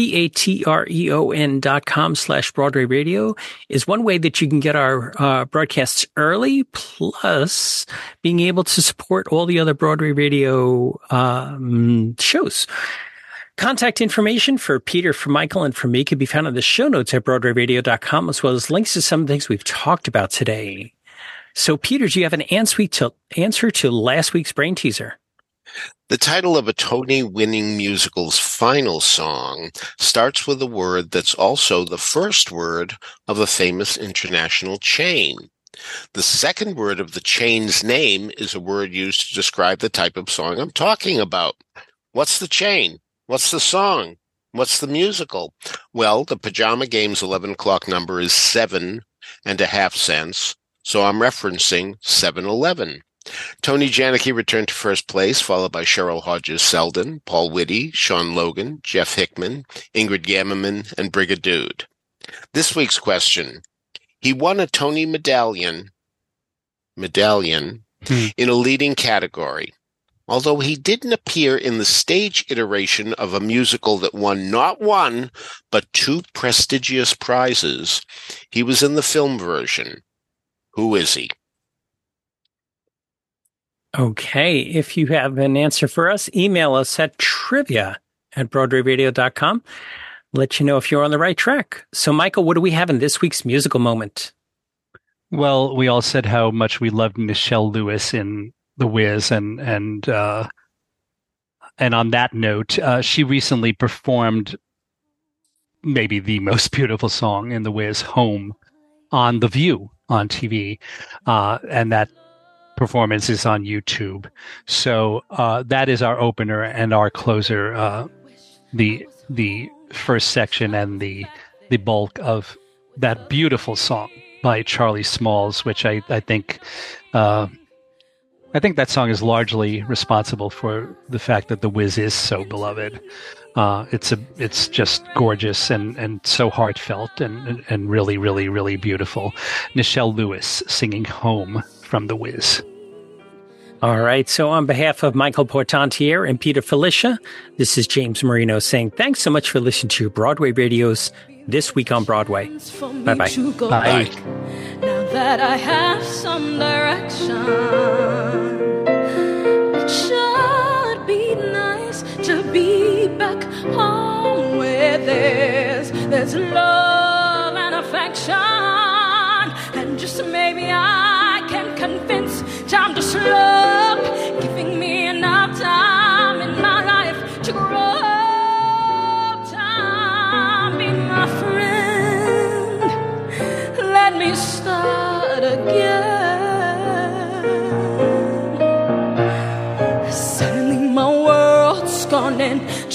patreon.com/Broadway Radio is one way that you can get our broadcasts early, plus being able to support all the other Broadway Radio shows. Contact information for Peter, for Michael, and for me can be found in the show notes at BroadwayRadio.com, as well as links to some of the things we've talked about today. So, Peter, do you have an answer to last week's brain teaser? The title of a Tony-winning musical's final song starts with a word that's also the first word of a famous international chain. The second word of the chain's name is a word used to describe the type of song I'm talking about. What's the chain? What's the song? What's the musical? Well, the Pajama Game's 11 o'clock number is 7.5 cents, so I'm referencing 7-Eleven. Tony Janicki returned to first place, followed by Cheryl Hodges-Selden, Paul Whitty, Sean Logan, Jeff Hickman, Ingrid Gammerman, and Brigadude. This week's question. He won a Tony medallion in a leading category. Although he didn't appear in the stage iteration of a musical that won not one, but 2 prestigious prizes, he was in the film version. Who is he? Okay, if you have an answer for us, email us at trivia@BroadwayRadio.com. Let you know if you're on the right track. So, Michael, what do we have in this week's musical moment? Well, we all said how much we loved Nichelle Lewis in The Wiz, and on that note, she recently performed maybe the most beautiful song in The Wiz, "Home," on The View on TV, and that performance is on YouTube. So that is our opener and our closer, the first section and the bulk of that beautiful song by Charlie Smalls, which I think that song is largely responsible for the fact that The Wiz is so beloved. It's just gorgeous and so heartfelt and really, really, really beautiful. Nichelle Lewis singing "Home" from The Wiz. All right. So on behalf of Michael Portantiere and Peter Felicia, this is James Marino saying thanks so much for listening to Broadway Radio's This Week on Broadway. Bye-bye. Bye. Now that I have some direction, it should be nice to be back home where there's love and affection, and just maybe I can convince time to slow, giving me enough time in my life to grow. Time, be my friend. Let me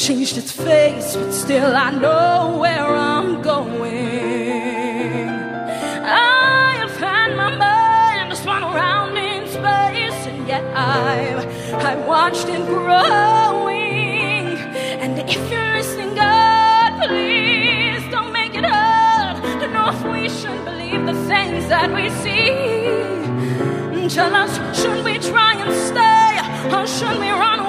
changed its face, but still I know where I'm going. I have had my mind spun around in space, and yet I watched it growing. And if you're listening, God, please don't make it hard to know if we should believe the things that we see. Tell us, should we try and stay, or should we run away?